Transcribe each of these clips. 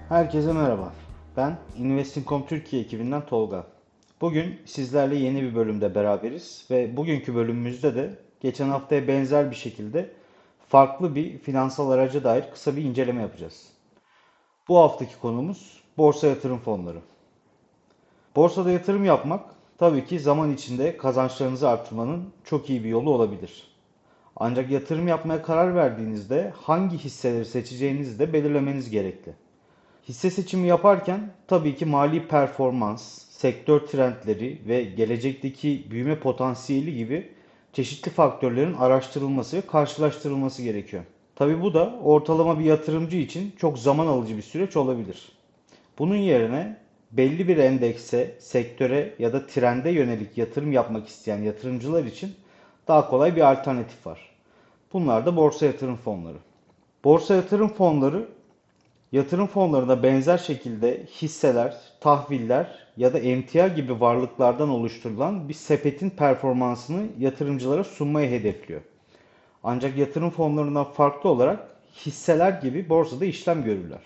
Herkese merhaba. Ben Investing.com Türkiye ekibinden Tolga. Bugün sizlerle yeni bir bölümde beraberiz ve bugünkü bölümümüzde de geçen haftaya benzer bir şekilde farklı bir finansal araca dair kısa bir inceleme yapacağız. Bu haftaki konumuz borsa yatırım fonları. Borsada yatırım yapmak tabii ki zaman içinde kazançlarınızı artırmanın çok iyi bir yolu olabilir. Ancak yatırım yapmaya karar verdiğinizde hangi hisseleri seçeceğinizi de belirlemeniz gerekli. Hisse seçimi yaparken tabii ki mali performans, sektör trendleri ve gelecekteki büyüme potansiyeli gibi çeşitli faktörlerin araştırılması ve karşılaştırılması gerekiyor. Tabii bu da ortalama bir yatırımcı için çok zaman alıcı bir süreç olabilir. Bunun yerine belli bir endekse, sektöre ya da trende yönelik yatırım yapmak isteyen yatırımcılar için daha kolay bir alternatif var. Bunlar da borsa yatırım fonları. Borsa yatırım fonları yatırım fonlarına benzer şekilde hisseler, tahviller ya da emtia gibi varlıklardan oluşturulan bir sepetin performansını yatırımcılara sunmayı hedefliyor. Ancak yatırım fonlarından farklı olarak hisseler gibi borsada işlem görürler.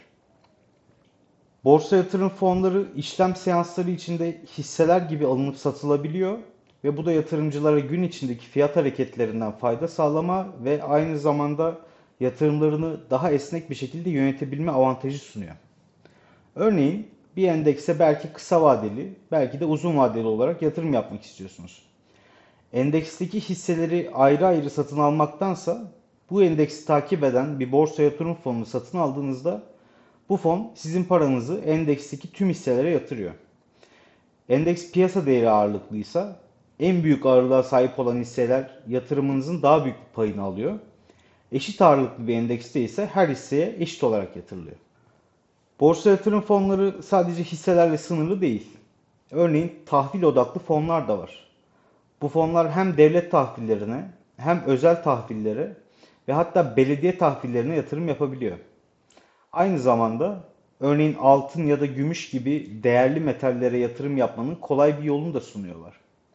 Borsa yatırım fonları işlem seansları içinde hisseler gibi alınıp satılabiliyor ve bu da yatırımcılara gün içindeki fiyat hareketlerinden fayda sağlama ve aynı zamanda yatırımlarını daha esnek bir şekilde yönetebilme avantajı sunuyor. Örneğin bir endekse belki kısa vadeli, belki de uzun vadeli olarak yatırım yapmak istiyorsunuz. Endeksteki hisseleri ayrı ayrı satın almaktansa bu endeksi takip eden bir borsa yatırım fonunu satın aldığınızda bu fon sizin paranızı endeksteki tüm hisselere yatırıyor. Endeks piyasa değeri ağırlıklıysa en büyük ağırlığa sahip olan hisseler yatırımınızın daha büyük bir payını alıyor. Eşit ağırlıklı bir endekste ise her hisseye eşit olarak yatırılıyor. Borsa yatırım fonları sadece hisselerle sınırlı değil. Örneğin tahvil odaklı fonlar da var. Bu fonlar hem devlet tahvillerine hem özel tahvillere ve hatta belediye tahvillerine yatırım yapabiliyor. Aynı zamanda örneğin altın ya da gümüş gibi değerli metallere yatırım yapmanın kolay bir yolunu da sunuyorlar.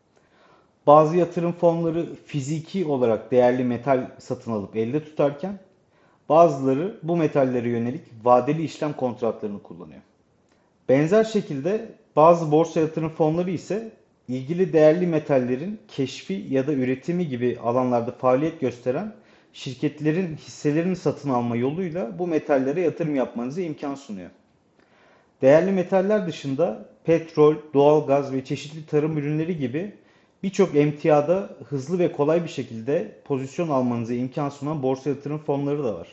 Bazı yatırım fonları fiziki olarak değerli metal satın alıp elde tutarken bazıları bu metallere yönelik vadeli işlem kontratlarını kullanıyor. Benzer şekilde bazı borsa yatırım fonları ise ilgili değerli metallerin keşfi ya da üretimi gibi alanlarda faaliyet gösteren şirketlerin hisselerini satın alma yoluyla bu metallere yatırım yapmanıza imkan sunuyor. Değerli metaller dışında petrol, doğalgaz ve çeşitli tarım ürünleri gibi birçok emtiada hızlı ve kolay bir şekilde pozisyon almanıza imkan sunan borsa yatırım fonları da var.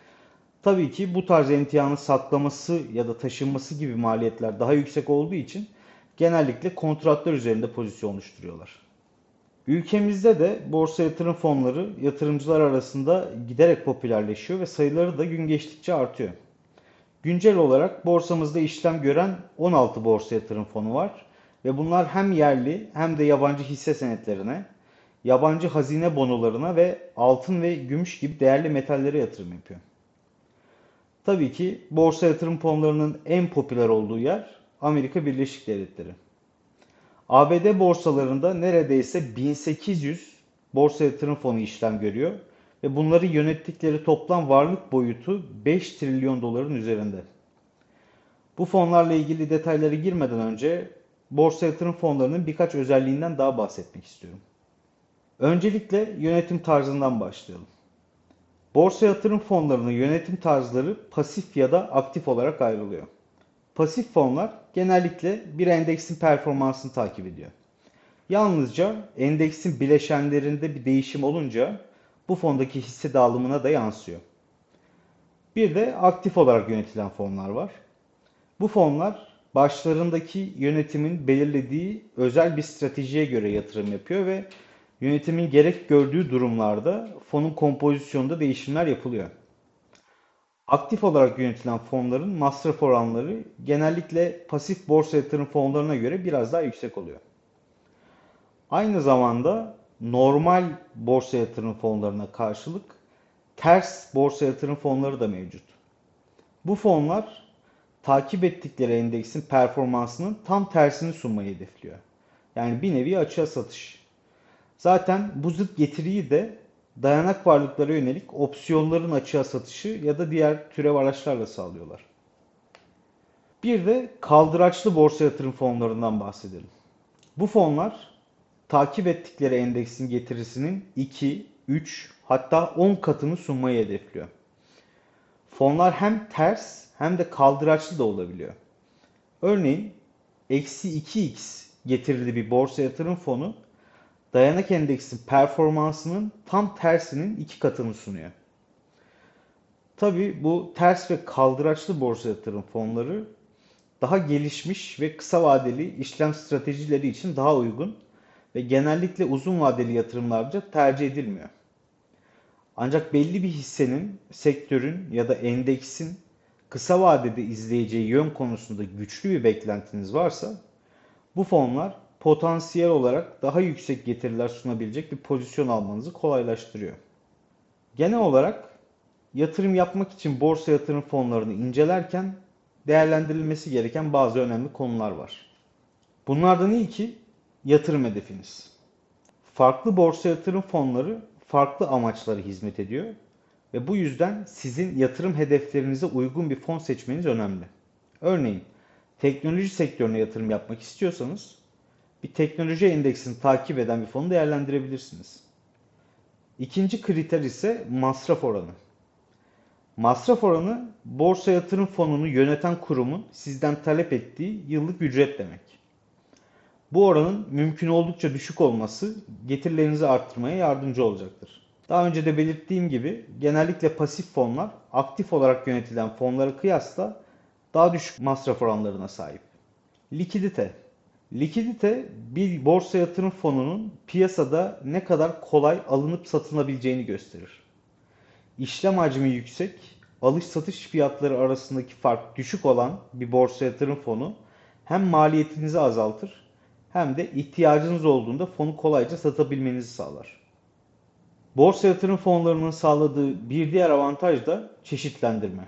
Tabii ki bu tarz emtianın saklaması ya da taşınması gibi maliyetler daha yüksek olduğu için genellikle kontratlar üzerinde pozisyon oluşturuyorlar. Ülkemizde de borsa yatırım fonları yatırımcılar arasında giderek popülerleşiyor ve sayıları da gün geçtikçe artıyor. Güncel olarak borsamızda işlem gören 16 borsa yatırım fonu var ve bunlar hem yerli hem de yabancı hisse senetlerine, yabancı hazine bonolarına ve altın ve gümüş gibi değerli metallere yatırım yapıyor. Tabii ki borsa yatırım fonlarının en popüler olduğu yer Amerika Birleşik Devletleri. ABD borsalarında neredeyse 1800 borsa yatırım fonu işlem görüyor ve bunların yönettikleri toplam varlık boyutu 5 trilyon doların üzerinde. Bu fonlarla ilgili detaylara girmeden önce borsa yatırım fonlarının birkaç özelliğinden daha bahsetmek istiyorum. Öncelikle yönetim tarzından başlayalım. Borsa yatırım fonlarının yönetim tarzları pasif ya da aktif olarak ayrılıyor. Pasif fonlar genellikle bir endeksin performansını takip ediyor. Yalnızca endeksin bileşenlerinde bir değişim olunca bu fondaki hisse dağılımına da yansıyor. Bir de aktif olarak yönetilen fonlar var. Bu fonlar başlarındaki yönetimin belirlediği özel bir stratejiye göre yatırım yapıyor ve yönetimin gerek gördüğü durumlarda fonun kompozisyonunda değişimler yapılıyor. Aktif olarak yönetilen fonların masraf oranları genellikle pasif borsa yatırım fonlarına göre biraz daha yüksek oluyor. Aynı zamanda normal borsa yatırım fonlarına karşılık ters borsa yatırım fonları da mevcut. Bu fonlar takip ettikleri endeksin performansının tam tersini sunmayı hedefliyor. Yani bir nevi açığa satış. Zaten bu zıt getiriyi de dayanak varlıklara yönelik opsiyonların açığa satışı ya da diğer türev araçlarla sağlıyorlar. Bir de kaldıraçlı borsa yatırım fonlarından bahsedelim. Bu fonlar takip ettikleri endeksin getirisinin 2, 3 hatta 10 katını sunmayı hedefliyor. Fonlar hem ters hem de kaldıraçlı da olabiliyor. Örneğin eksi 2x getirili bir borsa yatırım fonu dayanak endeksin performansının tam tersinin 2 katını sunuyor. Tabii bu ters ve kaldıraçlı borsa yatırım fonları daha gelişmiş ve kısa vadeli işlem stratejileri için daha uygun ve genellikle uzun vadeli yatırımlarca tercih edilmiyor. Ancak belli bir hissenin, sektörün ya da endeksin kısa vadede izleyeceği yön konusunda güçlü bir beklentiniz varsa bu fonlar potansiyel olarak daha yüksek getiriler sunabilecek bir pozisyon almanızı kolaylaştırıyor. Genel olarak yatırım yapmak için borsa yatırım fonlarını incelerken değerlendirilmesi gereken bazı önemli konular var. Bunlardan ilki yatırım hedefiniz. Farklı borsa yatırım fonları farklı amaçlara hizmet ediyor ve bu yüzden sizin yatırım hedeflerinize uygun bir fon seçmeniz önemli. Örneğin teknoloji sektörüne yatırım yapmak istiyorsanız bir teknoloji endeksini takip eden bir fonu değerlendirebilirsiniz. İkinci kriter ise masraf oranı. Masraf oranı borsa yatırım fonunu yöneten kurumun sizden talep ettiği yıllık ücret demek. Bu oranın mümkün oldukça düşük olması getirilerinizi arttırmaya yardımcı olacaktır. Daha önce de belirttiğim gibi genellikle pasif fonlar aktif olarak yönetilen fonlara kıyasla daha düşük masraf oranlarına sahip. Likidite. Likidite bir borsa yatırım fonunun piyasada ne kadar kolay alınıp satılabileceğini gösterir. İşlem hacmi yüksek, alış-satış fiyatları arasındaki fark düşük olan bir borsa yatırım fonu hem maliyetinizi azaltır hem de ihtiyacınız olduğunda fonu kolayca satabilmenizi sağlar. Borsa yatırım fonlarının sağladığı bir diğer avantaj da çeşitlendirme.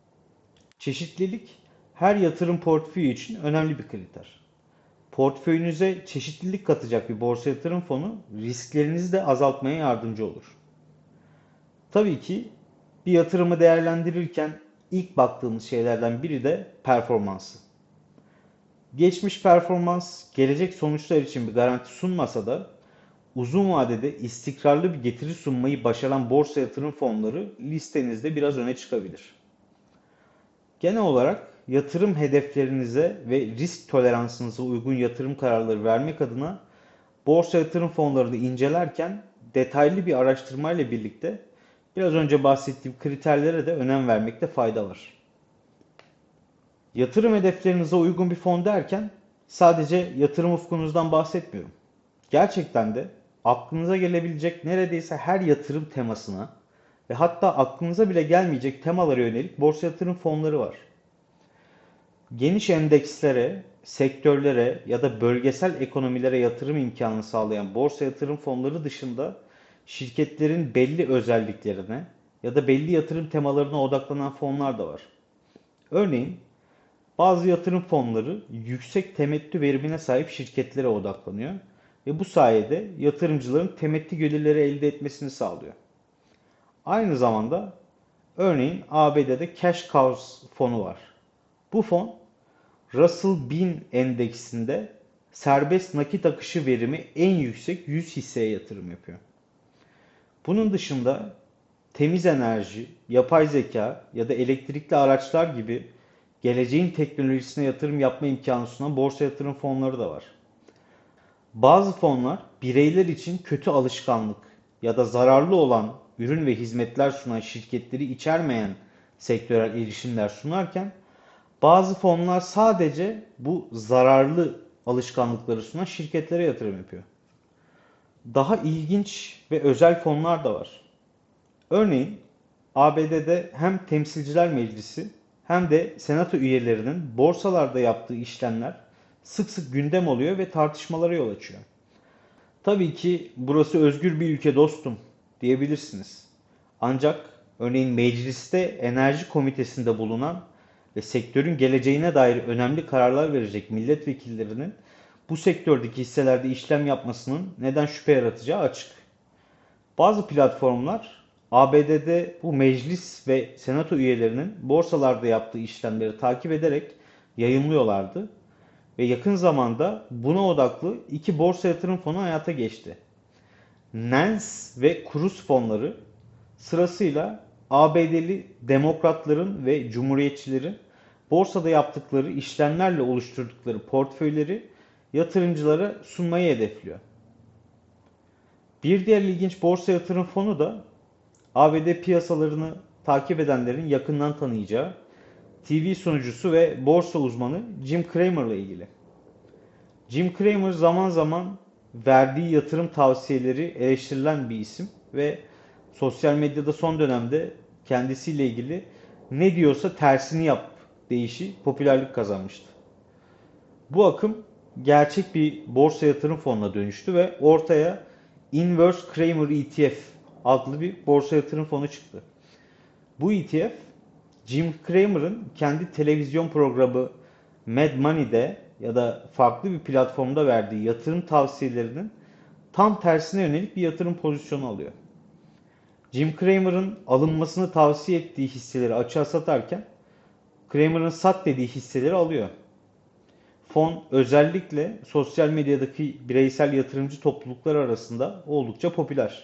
Çeşitlilik her yatırım portföyü için önemli bir kriter. Portföyünüze çeşitlilik katacak bir borsa yatırım fonu risklerinizi de azaltmaya yardımcı olur. Tabii ki bir yatırımı değerlendirirken ilk baktığımız şeylerden biri de performansı. Geçmiş performans gelecek sonuçlar için bir garanti sunmasa da uzun vadede istikrarlı bir getiri sunmayı başaran borsa yatırım fonları listenizde biraz öne çıkabilir. Genel olarak yatırım hedeflerinize ve risk toleransınıza uygun yatırım kararları vermek adına borsa yatırım fonlarını incelerken detaylı bir araştırma ile birlikte biraz önce bahsettiğim kriterlere de önem vermekte fayda var. Yatırım hedeflerinize uygun bir fon derken sadece yatırım ufkunuzdan bahsetmiyorum. Gerçekten de aklınıza gelebilecek neredeyse her yatırım temasına ve hatta aklınıza bile gelmeyecek temalara yönelik borsa yatırım fonları var. Geniş endekslere, sektörlere ya da bölgesel ekonomilere yatırım imkanı sağlayan borsa yatırım fonları dışında şirketlerin belli özelliklerine ya da belli yatırım temalarına odaklanan fonlar da var. Örneğin bazı yatırım fonları yüksek temettü verimine sahip şirketlere odaklanıyor ve bu sayede yatırımcıların temettü gelirleri elde etmesini sağlıyor. Aynı zamanda örneğin ABD'de Cash Cows fonu var. Bu fon Russell 1000 endeksinde serbest nakit akışı verimi en yüksek 100 hisseye yatırım yapıyor. Bunun dışında temiz enerji, yapay zeka ya da elektrikli araçlar gibi geleceğin teknolojisine yatırım yapma imkanı sunan borsa yatırım fonları da var. Bazı fonlar bireyler için kötü alışkanlık ya da zararlı olan ürün ve hizmetler sunan şirketleri içermeyen sektörel erişimler sunarken bazı fonlar sadece bu zararlı alışkanlıkları sunan şirketlere yatırım yapıyor. Daha ilginç ve özel fonlar da var. Örneğin ABD'de hem Temsilciler Meclisi hem de Senato üyelerinin borsalarda yaptığı işlemler sık sık gündem oluyor ve tartışmalara yol açıyor. Tabii ki burası özgür bir ülke dostum diyebilirsiniz. Ancak örneğin mecliste enerji komitesinde bulunan ve sektörün geleceğine dair önemli kararlar verecek milletvekillerinin bu sektördeki hisselerde işlem yapmasının neden şüphe yaratacağı açık. Bazı platformlar ABD'de bu meclis ve senato üyelerinin borsalarda yaptığı işlemleri takip ederek yayımlıyorlardı. Ve yakın zamanda buna odaklı iki borsa yatırım fonu hayata geçti. Nance ve Cruz fonları sırasıyla ABD'li demokratların ve cumhuriyetçilerin borsada yaptıkları işlemlerle oluşturdukları portföyleri yatırımcılara sunmayı hedefliyor. Bir diğer ilginç borsa yatırım fonu da ABD piyasalarını takip edenlerin yakından tanıyacağı TV sunucusu ve borsa uzmanı Jim Cramer ile ilgili. Jim Cramer zaman zaman verdiği yatırım tavsiyeleri eleştirilen bir isim ve sosyal medyada son dönemde kendisiyle ilgili ne diyorsa tersini yap deyişi popülerlik kazanmıştı. Bu akım gerçek bir borsa yatırım fonuna dönüştü ve ortaya Inverse Cramer ETF adlı bir borsa yatırım fonu çıktı. Bu ETF, Jim Cramer'ın kendi televizyon programı Mad Money'de ya da farklı bir platformda verdiği yatırım tavsiyelerinin tam tersine yönelik bir yatırım pozisyonu alıyor. Jim Cramer'ın alınmasını tavsiye ettiği hisseleri açığa satarken Cramer'ın sat dediği hisseleri alıyor. Fon özellikle sosyal medyadaki bireysel yatırımcı topluluklar arasında oldukça popüler.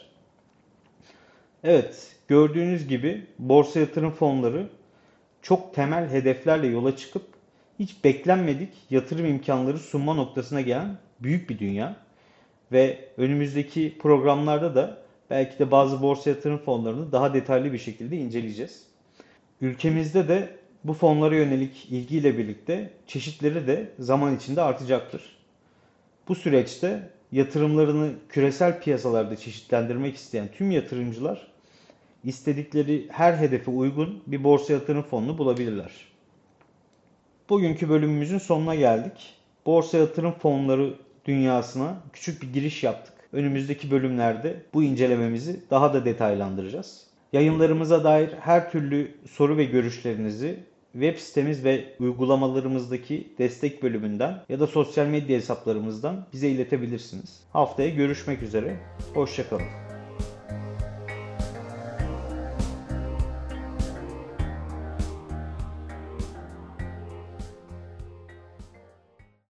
Evet, gördüğünüz gibi borsa yatırım fonları çok temel hedeflerle yola çıkıp hiç beklenmedik yatırım imkanları sunma noktasına gelen büyük bir dünya. Ve önümüzdeki programlarda da belki de bazı borsa yatırım fonlarını daha detaylı bir şekilde inceleyeceğiz. Ülkemizde de bu fonlara yönelik ilgiyle birlikte çeşitleri de zaman içinde artacaktır. Bu süreçte yatırımlarını küresel piyasalarda çeşitlendirmek isteyen tüm yatırımcılar istedikleri her hedefe uygun bir borsa yatırım fonunu bulabilirler. Bugünkü bölümümüzün sonuna geldik. Borsa yatırım fonları dünyasına küçük bir giriş yaptık. Önümüzdeki bölümlerde bu incelememizi daha da detaylandıracağız. Yayınlarımıza dair her türlü soru ve görüşlerinizi web sitemiz ve uygulamalarımızdaki destek bölümünden ya da sosyal medya hesaplarımızdan bize iletebilirsiniz. Haftaya görüşmek üzere. Hoşça kalın.